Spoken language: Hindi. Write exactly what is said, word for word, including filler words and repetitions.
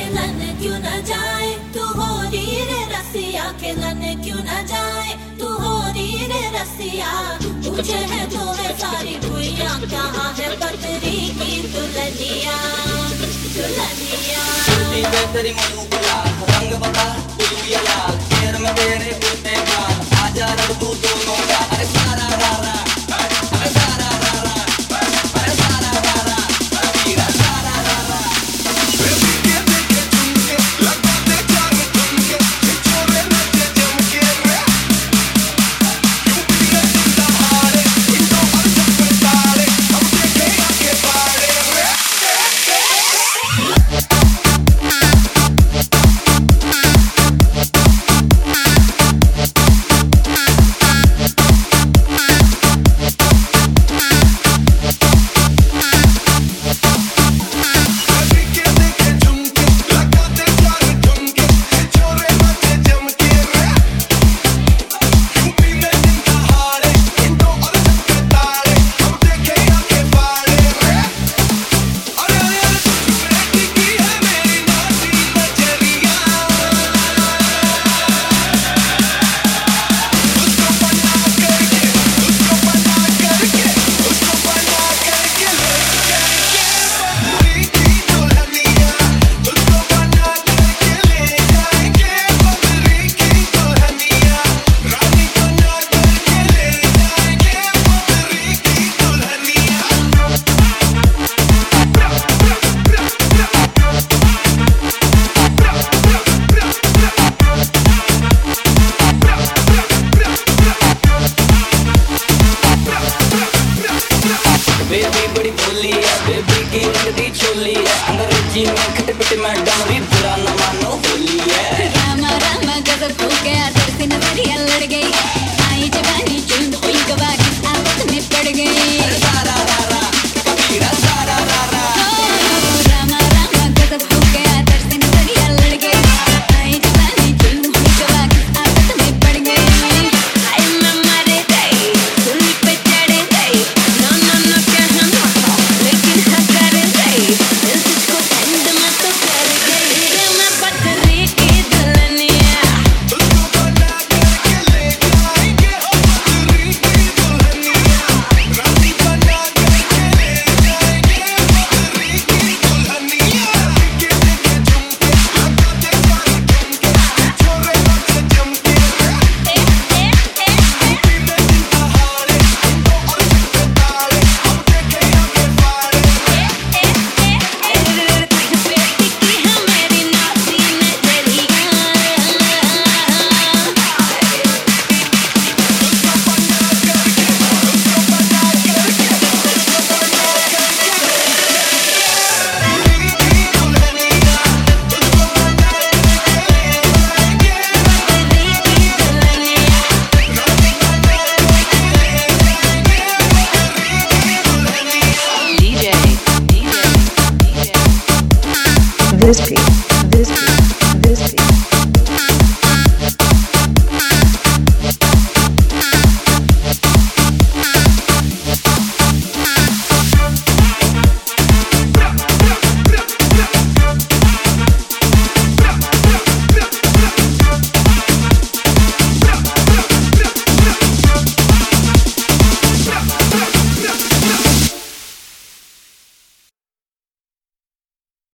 खेलन क्यों न जाए, तू हो री रे रसिया, खेलन क्यों न जाए, तू हो री रे रसिया। पूछे है तो वे सारी भुइया, कहाँ है पतरी की दुल्हनिया, दुल्हनिया। तेरी मनु गुलाल, रंग बता गुलिया लाल, शेर में तेरे कुर्ते बाल, आजा रड़ू दोनों का, अरे सारा रारा, अरे सारा रारा, अरे सारा रारा, वीरा सारा रारा। देखे देखे झुमके, लगा दे चार झुमके, छोरे नचे जमके रे। यूपी में जिंदा हारे, इंदो और सब पे तारे, हम देखे आके पारे रे। बेबी बड़ी भोली है, बेबी की लगती छोली है, अंग्रेजी में खटपट में डाली, बुरा न मानो होली है। रामा रामा गजब हो गया, दर से नजरिया लड़ गई, आई जवानी चुंद हुई गवा की आदत में पड़ गई। अरे सारा रारा, कबीरा सारा रारा। रामा रामा गजब हो गया, दर से नजरिया लड़ गई, आई जवानी चुंद हुई गवा की आदत में पड़ गई। आई मैं मर गई, सूली पे चढ़ गई, नो नो नो कहना मत, लेकिन हाँ कर गई, दिल तुझको ठंड में तो कर गई। मैं पतरी की दुल्हनिया, उसको बना करके ले जाएंगे, हो पतरी की दुल्हनिया, रानी बना करके ले जाएंगे, पतरी की दुल्हनिया। देखे देखे झुमके, लगा दे चार झुमके, छोरे नचे जमके रे। ए ए ए यूपी में जिंदा हारे, इंदो और सब पे तारे, हम देखे आके पारे रे। ए ए ए बेटी की है मेरी नासी नजरिया। This beat.